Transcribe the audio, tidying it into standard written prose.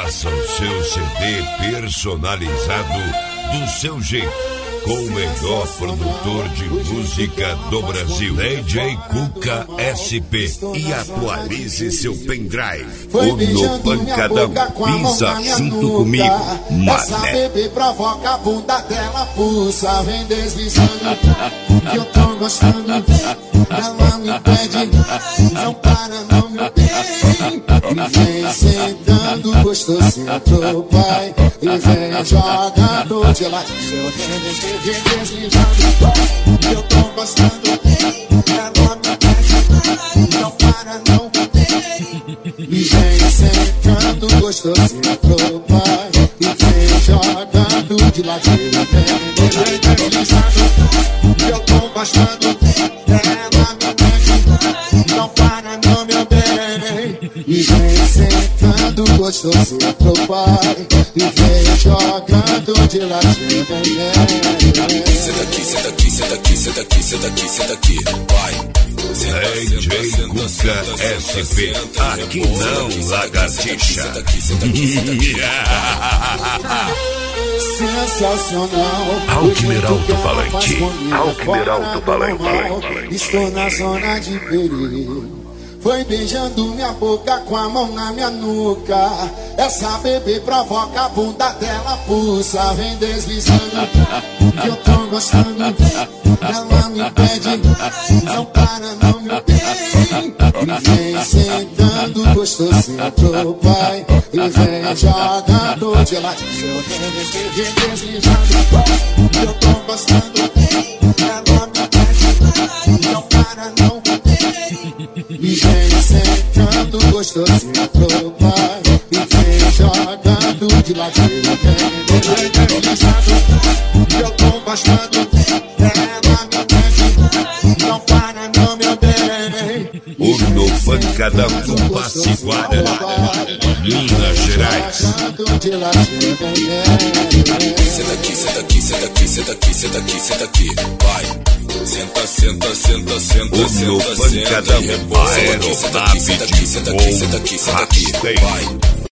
Faça o seu CD personalizado do seu jeito, com o melhor produtor de música do Brasil, DJ Cuca SP. E atualize seu pendrive. O No Pancadão, pisa junto comigo, mané. Essa bebê provoca a bunda dela, pulsa, vem deslizando, que eu tô gostando. Ela me pede, não para, não me bem. E vem sentando gostosinho pro pai, e vem jogando de ladinho. Vem deslizando, que eu tô gostando. Ela me pede, não para, não me bem. E vem sentando gostosinho pro pai, e vem jogando de ladinho. Vem deslizando, que eu tô gostando. Ela me pede, não para, não me bem. E vem sentando gostosinho pro pai, e vem jogando de ladinho. Senta aqui, senta aqui, senta aqui, senta aqui, senta aqui, senta aqui, vai. DJ Cuca SP, aqui não, lagartixa. Senta aqui, senta aqui, senta aqui. Sensacional. Alckmin Alto-Falante. Alckmin Alto-Falante. Estou na zona de perigo. Foi beijando minha boca com a mão na minha nuca. Essa bebê provoca a bunda dela, pulsa, vem deslizando, que eu tô gostando. Ela me pede, não para, não me bem. E vem sentando gostosinho pro pai, e vem jogando de ladinho. Vem deslizando, que eu tô gostando. Ela me pede, não para, não me bem. E vem sentando gostosinho pro pai, e vem jogando de ladinho. Vem deslizando, que eu tô gostando. Ela me pede, não para, não me bem. O No Pancadão do Passiguara, Minas Gerais. Senta aqui, senta aqui, senta aqui, senta aqui, senta aqui, senta aqui, vai. Senta, senta, senta, senta, O No senta, Pancadão, senta, senta aqui, senta aqui, senta aqui, senta aqui, senta aqui, vai.